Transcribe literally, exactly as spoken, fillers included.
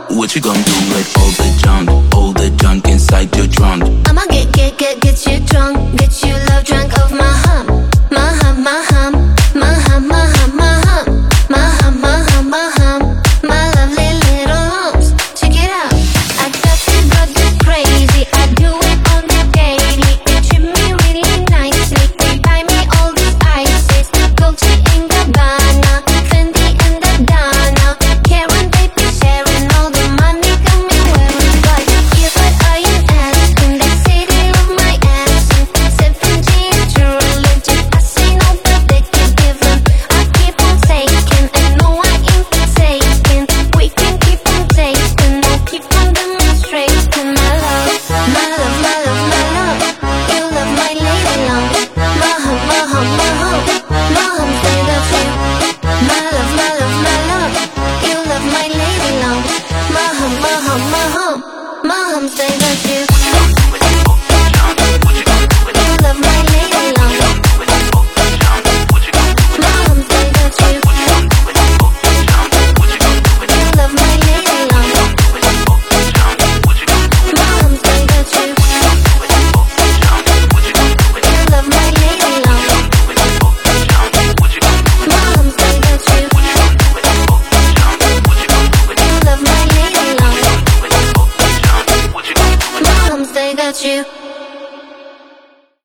What you gonna do with all the junk, all the junk inside your trunk? I'ma get, get, get, get you drunk, get you